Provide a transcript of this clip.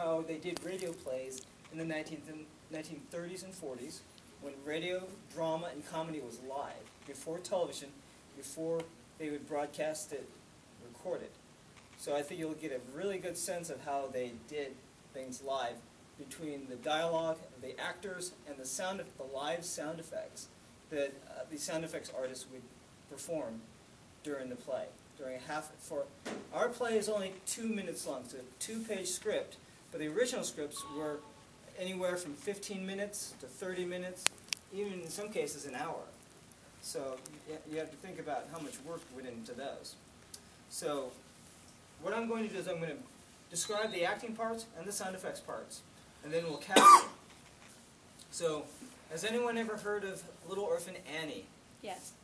how they did radio plays in the 1930s and 40s, when radio, drama, and comedy was live, before television, before they would broadcast it, record it. So I think you'll get a really good sense of how they did things live, between the dialogue of the actors and the live sound effects that the sound effects artists would perform during the play. Our play is only 2 minutes long. It's a 2-page script, but the original scripts were anywhere from 15 minutes to 30 minutes, even in some cases an hour. So you have to think about how much work went into those. So what I'm going to do is I'm going to describe the acting parts and the sound effects parts, and then we'll cast them. So, has anyone ever heard of Little Orphan Annie? Yes.